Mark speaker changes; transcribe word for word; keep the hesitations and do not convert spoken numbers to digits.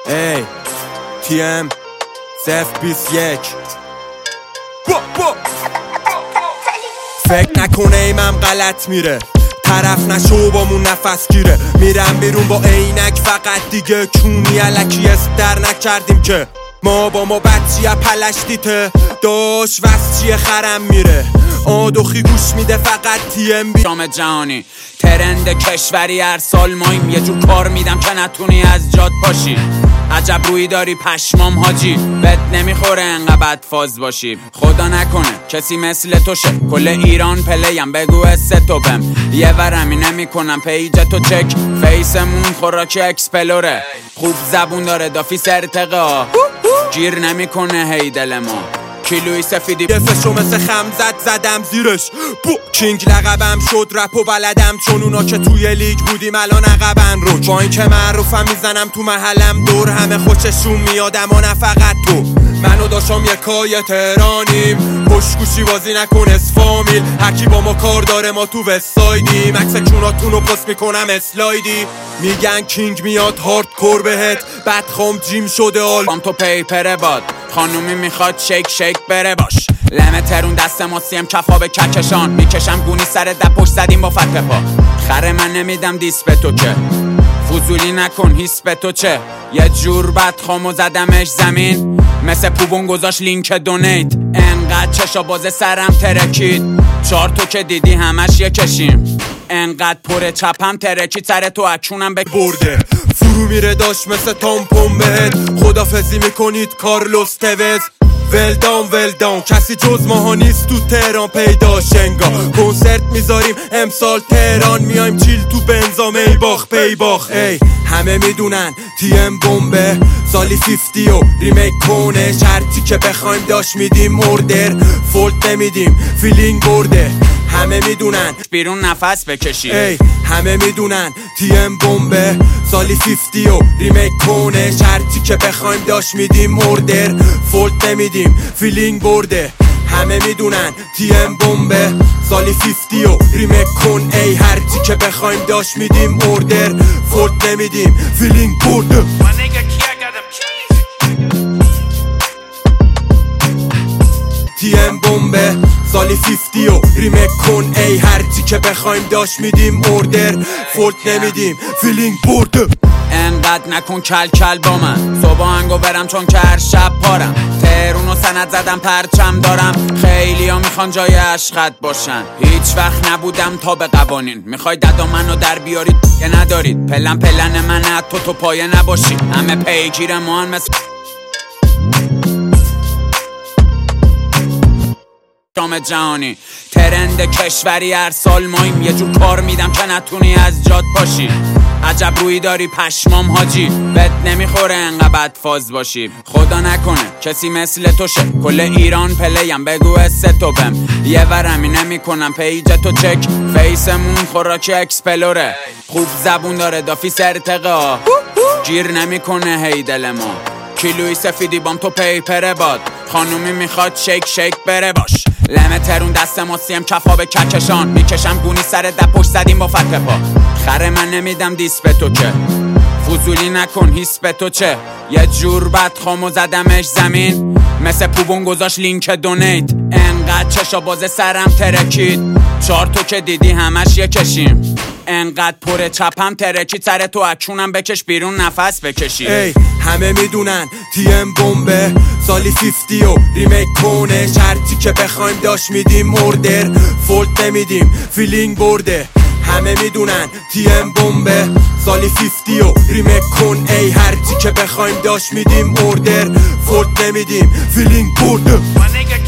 Speaker 1: ای تی ام صفر بیست یک فکر نکنه ایمم غلط میره، طرف نشو با مون نفس گیره. میرم بیرون با عینک فقط دیگه کونی علکی است در نکردیم که ما با ما بچیه پلشتیته داش وسچیه خرم میره آدوخی گوش میده فقط تی ام بی
Speaker 2: شام جهانی ترند کشوری هر سال مایم یه جور کار میدم که نتونی از جاد پاشی. عجب روی داری پشمام حاجی، بد نمیخوره انقدر بدفاز باشی. خدا نکنه کسی مثل تو شه، کل ایران پلیم بگو استوبم یه ورمی نمیکنم پیج تو چک. فیسمون خوراکی اکسپلوره، خوب زبون داره دافی سرتقا گیر نمیکنه هی دل ما. کیلوی سفیدی
Speaker 1: یه فشو مثل خمزد زدم زیرش بو کینگ لقبم شد رپ و بلدم، چون اونا که توی لیگ بودیم الان عقبن رو. با این که معروفم میزنم تو محلم دور همه خوششون میادم و نه فقط تو. منو داشتم یکای تهرانیم پشگوشی بازی نکن اسفامیل، هرکی با ما کار داره ما تو وستایدیم. عکس کوناتونو پست میکنم اسلایدی، میگن کینگ میاد هارد کور بهت بعد خام جیم شده آل
Speaker 2: بام تو پیپره باد خانومی میخواد شیک شیک بره باش. لمه ترون دست ما سیم کفا به ککشان میکشم گونی سر دپ پشت زدیم با فتح پا. خره من نمیدم دیس به تو که فضولی نکن هیس به تو چه. یه جور بد خامو زدمش زمین مثل پوبون گذاشت لینک دونیت. انقدر چشا بازه سرم ترکید چار تو که دیدی همش یه کشیم. انقدر پره چپم ترکید سر تو اکونم به
Speaker 1: برده فرو میره داشت مثل تامپون بهت. خدافزی میکنید کارلوس توز ولدان ولدان کسی جز ماها نیست تو تهران پیدا شنگا. کنسرت میذاریم امسال تهران میایم چیل تو بنزام ای باخ پی باخ. ای همه میدونن تی ام بمبه سالی فیفتی و ریمیک کنه، شرطی که بخوایم داشت میدیم اوردر فولت نمیدیم فیلینگ برده. همه میدونن
Speaker 2: بیرون نفس بکشی.
Speaker 1: ای همه میدونن تی ام بمبه سالی فیفتی و ریمیک کنه، شرطی که بخوایم داشت میدیم اوردر فولت نمیدیم فیلینگ برده. همه میدونن تی ام بمبه سالی فیفتی و ریمیک کن، ای هرچی که بخوایم داشت میدیم اوردر فولت نمیدیم فیلینگ برده. تی ام بمبه سالی فیفتی و ریمیک کن، ای هرچی که بخوایم داشت میدیم اوردر فولت نمیدیم فیلینگ برده.
Speaker 2: انقدر نکن کل کل با من صبح هنگو برم چون که هر شب پارم. تهرونو سند زدم پرچم دارم، خیلی ها میخوان جای عشقت باشن. هیچ وقت نبودم تا به قوانین، میخوای ددا منو در بیارید که ندارید. پلن پلن من تو تو پایه نباشی، همه پیگیر ما هم مثل شام جهانی ترند کشوری هر سال مایم یه جور کار میدم که نتونی از جاد پاشی. عجب روی داری پشمام حاجی، بد نمیخوره انقدر بدفاز باشی. خدا نکنه کسی مثل تو شه، کل ایران پلیم بگو استوبم یه ورمی نمیکنم پیج تو چک. فیسمون خوراکی اکسپلوره، خوب زبون داره دافی سرتقا گیر نمیکنه هی دل ما. کیلوی سفیدی بام تو پیپره باد خانومی میخواد شیک شیک بره باش. لمه ترون دست ما سیم کفا به ککشان میکشم گونی سر دپ پشت زدیم با فتح پا. خره من نمیدم دیس به تو که فضولی نکن هیس به تو چه. یه جور بد خامو زدمش زمین مثل پوبون گذاشت لینک دونیت. انقدر چشا بازه سرم ترکید چار تو که دیدی همش یه کشیم. انقدر پره چپم ترکید سر تو اکونم بکش بیرون نفس بکشی.
Speaker 1: ای همه میدونن تی ام بمبه سالی فیفتی و ریمیک کنه، شرطی که بخوایم داشت میدیم اوردر فولت نمیدیم فیلینگ برده. همه میدونن تی ام بمبه سالی فیفتی و ریمیک کن، ای هرچی که بخوایم داشت میدیم اوردر فولت نمیدیم فیلینگ برده.